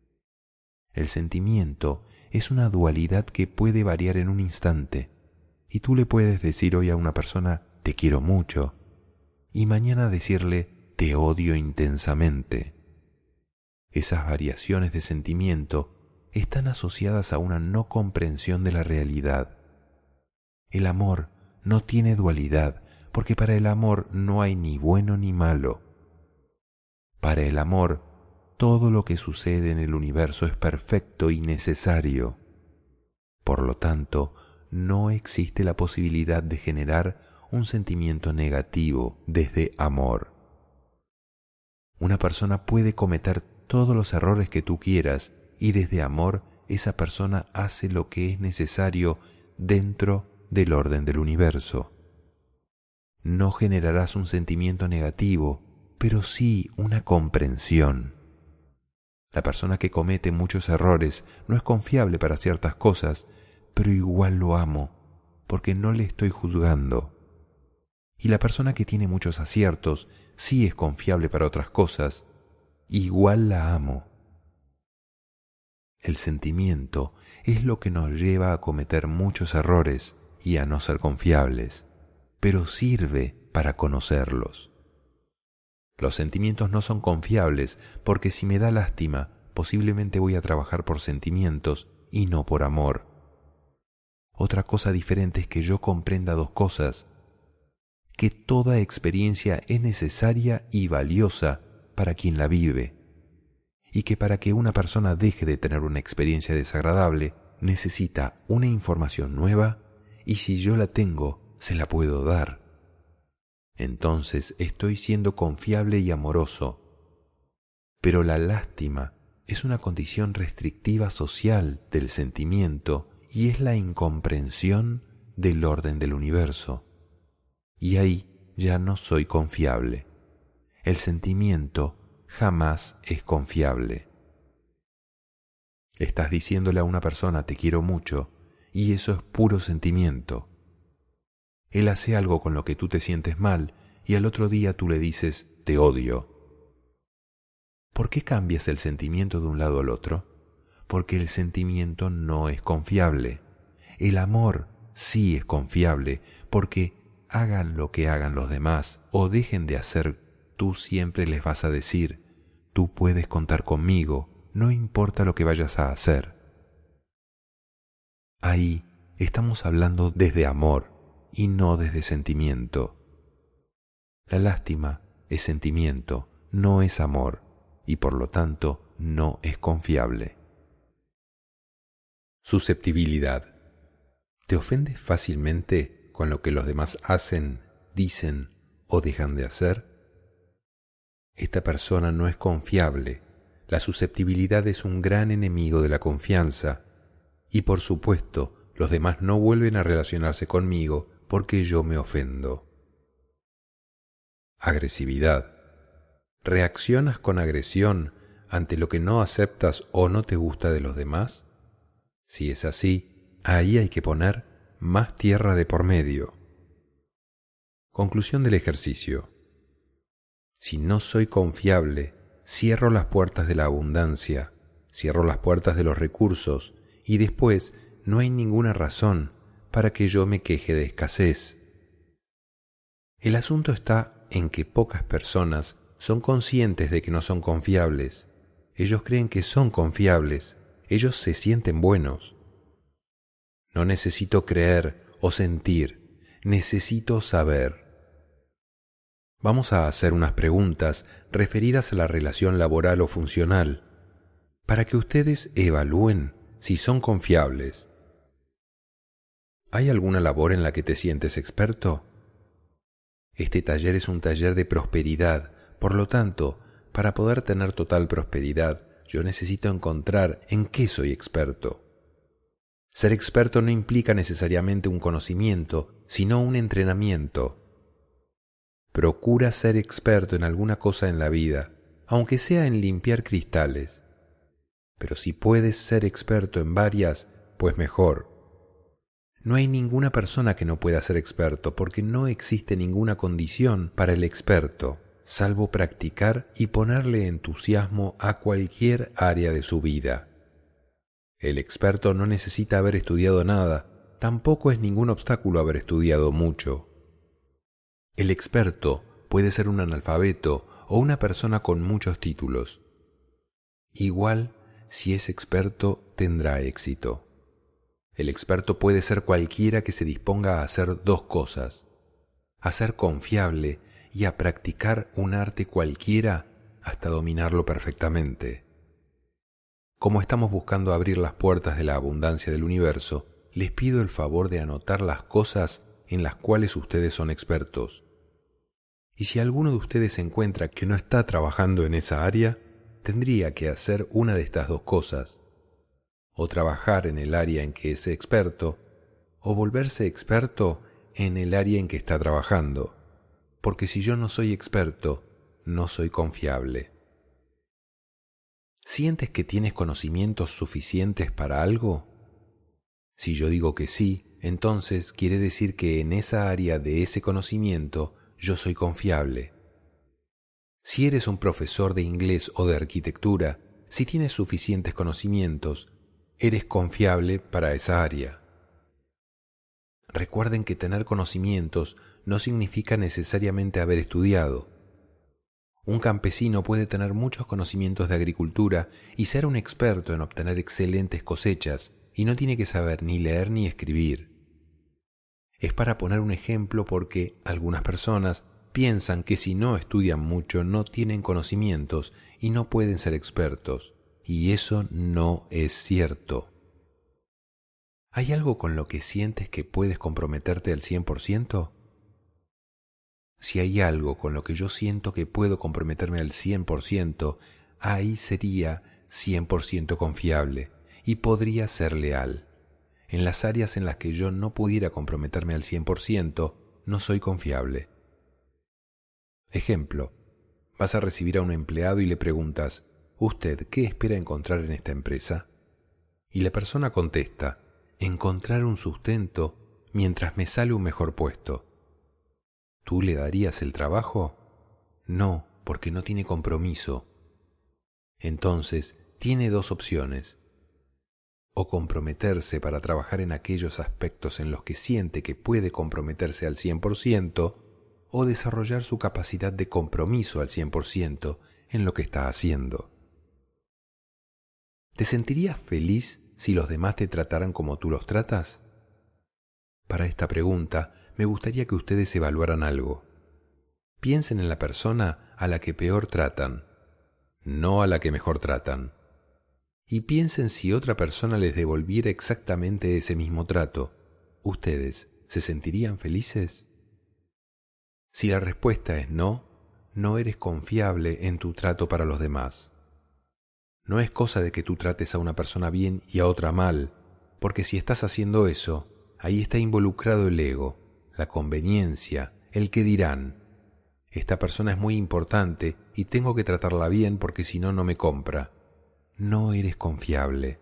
El sentimiento es una dualidad que puede variar en un instante. Y tú le puedes decir hoy a una persona, te quiero mucho, y mañana decirle, te odio intensamente. Esas variaciones de sentimiento están asociadas a una no comprensión de la realidad. El amor no tiene dualidad, porque para el amor no hay ni bueno ni malo. Para el amor, todo lo que sucede en el universo es perfecto y necesario. Por lo tanto, no existe la posibilidad de generar un sentimiento negativo desde amor. Una persona puede cometer todos los errores que tú quieras y desde amor esa persona hace lo que es necesario dentro del orden del universo. No generarás un sentimiento negativo, pero sí una comprensión. La persona que comete muchos errores no es confiable para ciertas cosas, pero igual lo amo, porque no le estoy juzgando. Y la persona que tiene muchos aciertos sí es confiable para otras cosas, igual la amo. El sentimiento es lo que nos lleva a cometer muchos errores y a no ser confiables, pero sirve para conocerlos. Los sentimientos no son confiables porque si me da lástima, posiblemente voy a trabajar por sentimientos y no por amor. Otra cosa diferente es que yo comprenda dos cosas: que toda experiencia es necesaria y valiosa para quien la vive, y que para que una persona deje de tener una experiencia desagradable, necesita una información nueva, y si yo la tengo, se la puedo dar. Entonces estoy siendo confiable y amoroso. Pero la lástima es una condición restrictiva social del sentimiento y es la incomprensión del orden del universo. Y ahí ya no soy confiable. El sentimiento jamás es confiable. Estás diciéndole a una persona te quiero mucho y eso es puro sentimiento. Él hace algo con lo que tú te sientes mal y al otro día tú le dices te odio. ¿Por qué cambias el sentimiento de un lado al otro? Porque el sentimiento no es confiable. El amor sí es confiable, porque hagan lo que hagan los demás o dejen de hacer, tú siempre les vas a decir, tú puedes contar conmigo, no importa lo que vayas a hacer. Ahí estamos hablando desde amor y no desde sentimiento. La lástima es sentimiento, no es amor, y por lo tanto no es confiable. Susceptibilidad. ¿Te ofendes fácilmente con lo que los demás hacen, dicen o dejan de hacer? Esta persona no es confiable. La susceptibilidad es un gran enemigo de la confianza y, por supuesto, los demás no vuelven a relacionarse conmigo porque yo me ofendo. Agresividad. ¿Reaccionas con agresión ante lo que no aceptas o no te gusta de los demás? Si es así, ahí hay que poner más tierra de por medio. Conclusión del ejercicio. Si no soy confiable, cierro las puertas de la abundancia, cierro las puertas de los recursos y después no hay ninguna razón para que yo me queje de escasez. El asunto está en que pocas personas son conscientes de que no son confiables. Ellos creen que son confiables. Ellos se sienten buenos. No necesito creer o sentir. Necesito saber. Vamos a hacer unas preguntas referidas a la relación laboral o funcional para que ustedes evalúen si son confiables. ¿Hay alguna labor en la que te sientes experto? Este taller es un taller de prosperidad. Por lo tanto, para poder tener total prosperidad, yo necesito encontrar en qué soy experto. Ser experto no implica necesariamente un conocimiento, sino un entrenamiento. Procura ser experto en alguna cosa en la vida, aunque sea en limpiar cristales. Pero si puedes ser experto en varias, pues mejor. No hay ninguna persona que no pueda ser experto, porque no existe ninguna condición para el experto, salvo practicar y ponerle entusiasmo a cualquier área de su vida. El experto no necesita haber estudiado nada, tampoco es ningún obstáculo haber estudiado mucho. El experto puede ser un analfabeto o una persona con muchos títulos. Igual, si es experto, tendrá éxito. El experto puede ser cualquiera que se disponga a hacer dos cosas: a ser confiable y a practicar un arte cualquiera hasta dominarlo perfectamente. Como estamos buscando abrir las puertas de la abundancia del universo, les pido el favor de anotar las cosas en las cuales ustedes son expertos. Y si alguno de ustedes se encuentra que no está trabajando en esa área, tendría que hacer una de estas dos cosas: o trabajar en el área en que es experto, o volverse experto en el área en que está trabajando, porque si yo no soy experto, no soy confiable. ¿Sientes que tienes conocimientos suficientes para algo? Si yo digo que sí, entonces quiere decir que en esa área de ese conocimiento yo soy confiable. Si eres un profesor de inglés o de arquitectura, si tienes suficientes conocimientos, eres confiable para esa área. Recuerden que tener conocimientos no significa necesariamente haber estudiado. Un campesino puede tener muchos conocimientos de agricultura y ser un experto en obtener excelentes cosechas, y no tiene que saber ni leer ni escribir. Es para poner un ejemplo porque algunas personas piensan que si no estudian mucho no tienen conocimientos y no pueden ser expertos, y eso no es cierto. ¿Hay algo con lo que sientes que puedes comprometerte al 100%? Si hay algo con lo que yo siento que puedo comprometerme al 100%, ahí sería 100% confiable y podría ser leal. En las áreas en las que yo no pudiera comprometerme al 100%, no soy confiable. Ejemplo, vas a recibir a un empleado y le preguntas: ¿usted qué espera encontrar en esta empresa? Y la persona contesta: encontrar un sustento mientras me sale un mejor puesto. ¿Tú le darías el trabajo? No, porque no tiene compromiso. Entonces, tiene dos opciones: o comprometerse para trabajar en aquellos aspectos en los que siente que puede comprometerse al 100%, o desarrollar su capacidad de compromiso al 100% en lo que está haciendo. ¿Te sentirías feliz si los demás te trataran como tú los tratas? Para esta pregunta, me gustaría que ustedes evaluaran algo. Piensen en la persona a la que peor tratan, no a la que mejor tratan. Y piensen si otra persona les devolviera exactamente ese mismo trato, ¿ustedes se sentirían felices? Si la respuesta es no, no eres confiable en tu trato para los demás. No es cosa de que tú trates a una persona bien y a otra mal, porque si estás haciendo eso, ahí está involucrado el ego, la conveniencia, el que dirán: esta persona es muy importante y tengo que tratarla bien porque si no, no me compra. No eres confiable.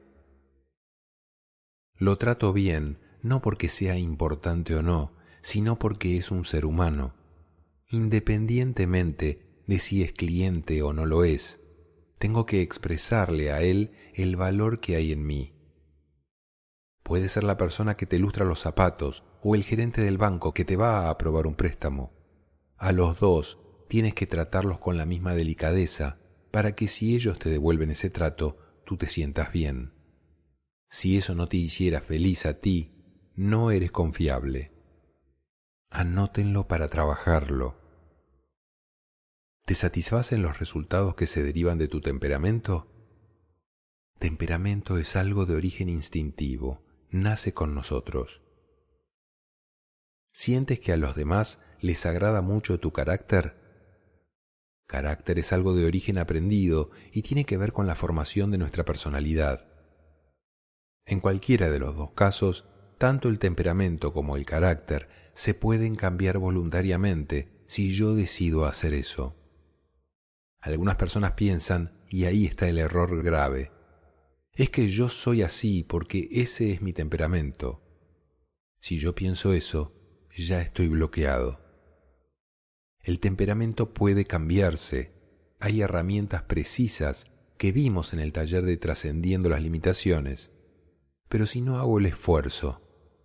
Lo trato bien no porque sea importante o no, sino porque es un ser humano, independientemente de si es cliente o no lo es. Tengo que expresarle a él el valor que hay en mí. Puede ser la persona que te lustra los zapatos o el gerente del banco que te va a aprobar un préstamo. A los dos tienes que tratarlos con la misma delicadeza para que si ellos te devuelven ese trato, tú te sientas bien. Si eso no te hiciera feliz a ti, no eres confiable. Anótenlo para trabajarlo. ¿Te satisfacen los resultados que se derivan de tu temperamento? Temperamento es algo de origen instintivo, nace con nosotros. ¿Sientes que a los demás les agrada mucho tu carácter? Carácter es algo de origen aprendido y tiene que ver con la formación de nuestra personalidad. En cualquiera de los dos casos, tanto el temperamento como el carácter se pueden cambiar voluntariamente si yo decido hacer eso. Algunas personas piensan, y ahí está el error grave: es que yo soy así porque ese es mi temperamento. Si yo pienso eso, ya estoy bloqueado. El temperamento puede cambiarse. Hay herramientas precisas que vimos en el taller de Trascendiendo las Limitaciones. Pero si no hago el esfuerzo,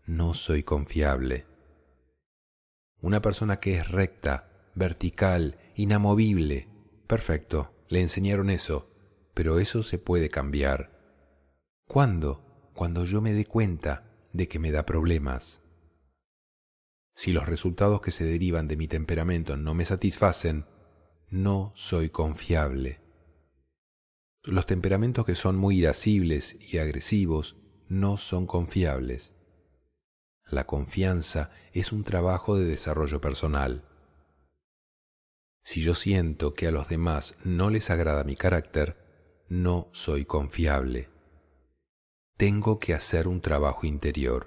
no soy confiable. Una persona que es recta, vertical, inamovible. Perfecto, le enseñaron eso, pero eso se puede cambiar. ¿Cuándo? Cuando yo me dé cuenta de que me da problemas. Si los resultados que se derivan de mi temperamento no me satisfacen, no soy confiable. Los temperamentos que son muy irascibles y agresivos no son confiables. La confianza es un trabajo de desarrollo personal. Si yo siento que a los demás no les agrada mi carácter, no soy confiable. Tengo que hacer un trabajo interior.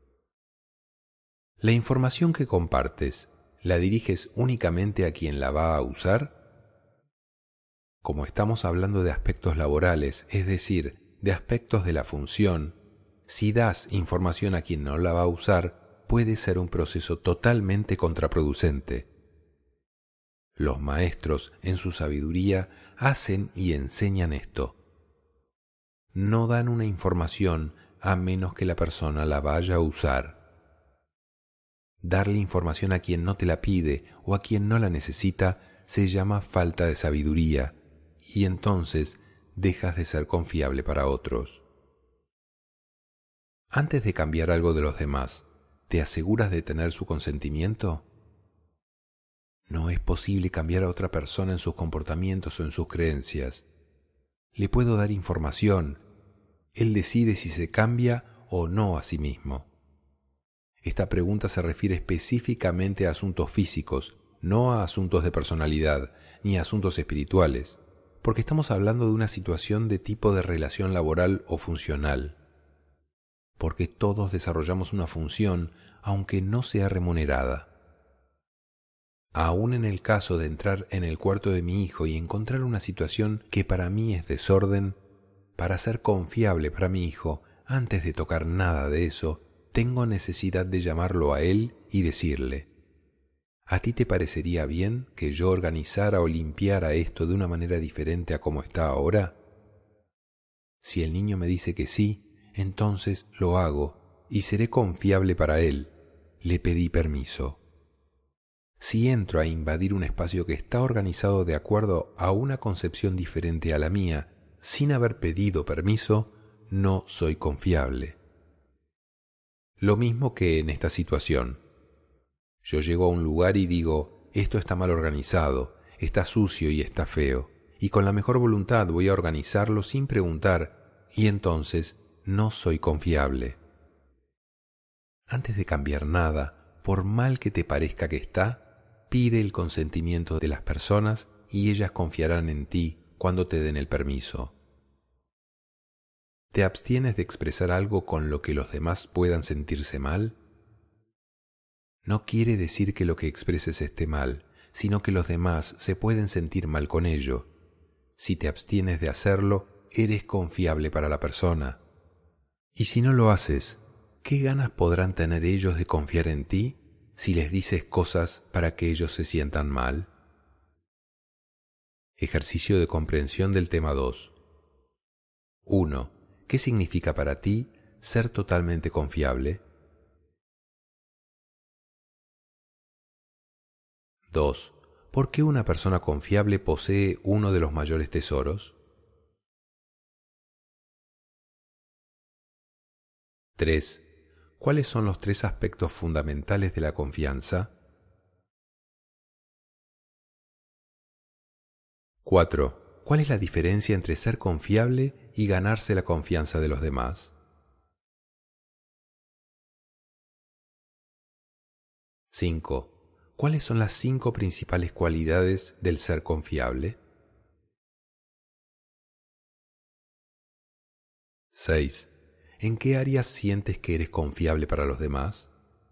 ¿La información que compartes la diriges únicamente a quien la va a usar? Como estamos hablando de aspectos laborales, es decir, de aspectos de la función, si das información a quien no la va a usar, puede ser un proceso totalmente contraproducente. Los maestros, en su sabiduría, hacen y enseñan esto. No dan una información a menos que la persona la vaya a usar. Darle información a quien no te la pide o a quien no la necesita se llama falta de sabiduría, y entonces dejas de ser confiable para otros. Antes de cambiar algo de los demás, ¿te aseguras de tener su consentimiento? No es posible cambiar a otra persona en sus comportamientos o en sus creencias. Le puedo dar información. Él decide si se cambia o no a sí mismo. Esta pregunta se refiere específicamente a asuntos físicos, no a asuntos de personalidad ni a asuntos espirituales, porque estamos hablando de una situación de tipo de relación laboral o funcional. Porque todos desarrollamos una función, aunque no sea remunerada. Aún en el caso de entrar en el cuarto de mi hijo y encontrar una situación que para mí es desorden, para ser confiable para mi hijo, antes de tocar nada de eso, tengo necesidad de llamarlo a él y decirle: ¿a ti te parecería bien que yo organizara o limpiara esto de una manera diferente a como está ahora? Si el niño me dice que sí, entonces lo hago y seré confiable para él. Le pedí permiso. Si entro a invadir un espacio que está organizado de acuerdo a una concepción diferente a la mía, sin haber pedido permiso, no soy confiable. Lo mismo que en esta situación. Yo llego a un lugar y digo: esto está mal organizado, está sucio y está feo, y con la mejor voluntad voy a organizarlo sin preguntar, y entonces no soy confiable. Antes de cambiar nada, por mal que te parezca que está, pide el consentimiento de las personas y ellas confiarán en ti cuando te den el permiso. ¿Te abstienes de expresar algo con lo que los demás puedan sentirse mal? No quiere decir que lo que expreses esté mal, sino que los demás se pueden sentir mal con ello. Si te abstienes de hacerlo, eres confiable para la persona. Y si no lo haces, ¿qué ganas podrán tener ellos de confiar en ti si les dices cosas para que ellos se sientan mal? Ejercicio de comprensión del tema 2. 1. ¿Qué significa para ti ser totalmente confiable? 2. ¿Por qué una persona confiable posee uno de los mayores tesoros? 3. ¿Cuáles son los 3 aspectos fundamentales de la confianza? 4. ¿Cuál es la diferencia entre ser confiable y ganarse la confianza de los demás? 5. ¿Cuáles son las 5 principales cualidades del ser confiable? 6. ¿En qué áreas sientes que eres confiable para los demás?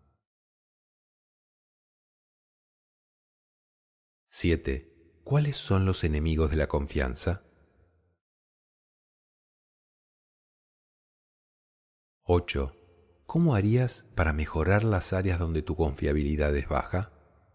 7. ¿Cuáles son los enemigos de la confianza? 8. ¿Cómo harías para mejorar las áreas donde tu confiabilidad es baja?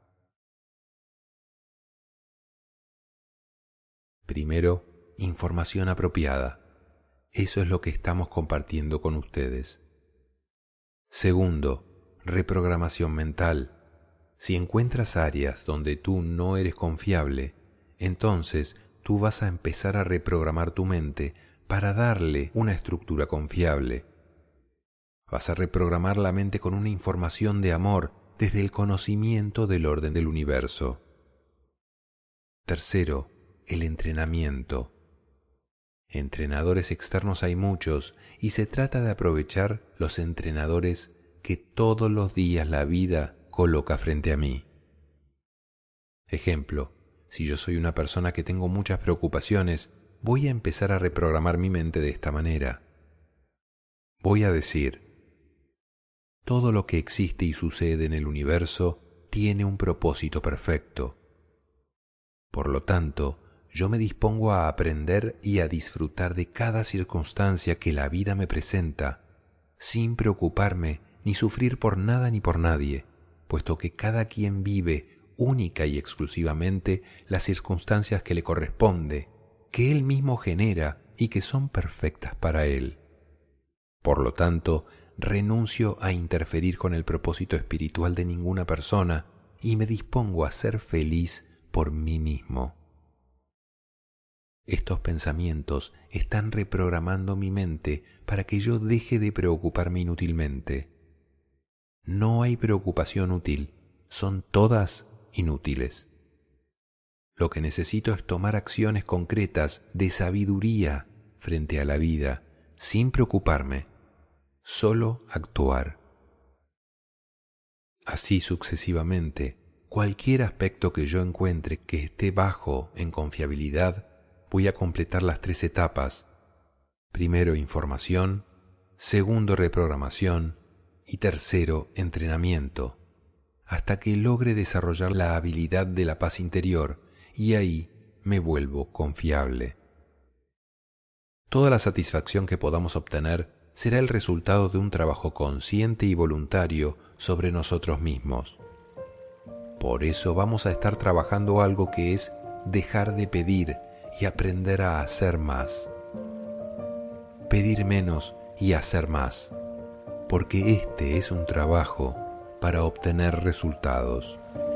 Primero, información apropiada. Eso es lo que estamos compartiendo con ustedes. Segundo, reprogramación mental. Si encuentras áreas donde tú no eres confiable, entonces tú vas a empezar a reprogramar tu mente para darle una estructura confiable. Vas a reprogramar la mente con una información de amor desde el conocimiento del orden del universo. Tercero, el entrenamiento. Entrenadores externos hay muchos y se trata de aprovechar los entrenadores que todos los días la vida coloca frente a mí. Ejemplo, si yo soy una persona que tengo muchas preocupaciones, voy a empezar a reprogramar mi mente de esta manera. Voy a decir: todo lo que existe y sucede en el universo tiene un propósito perfecto. Por lo tanto, yo me dispongo a aprender y a disfrutar de cada circunstancia que la vida me presenta, sin preocuparme ni sufrir por nada ni por nadie, puesto que cada quien vive única y exclusivamente las circunstancias que le corresponde, que él mismo genera y que son perfectas para él. Por lo tanto, renuncio a interferir con el propósito espiritual de ninguna persona y me dispongo a ser feliz por mí mismo. Estos pensamientos están reprogramando mi mente para que yo deje de preocuparme inútilmente. No hay preocupación útil, son todas inútiles. Lo que necesito es tomar acciones concretas de sabiduría frente a la vida, sin preocuparme, solo actuar. Así sucesivamente, cualquier aspecto que yo encuentre que esté bajo en confiabilidad, voy a completar las 3 etapas. Primero, información. Segundo, reprogramación. Y tercero, entrenamiento, hasta que logre desarrollar la habilidad de la paz interior y ahí me vuelvo confiable. Toda la satisfacción que podamos obtener será el resultado de un trabajo consciente y voluntario sobre nosotros mismos. Por eso vamos a estar trabajando algo que es dejar de pedir y aprender a hacer más. Pedir menos y hacer más, porque este es un trabajo para obtener resultados.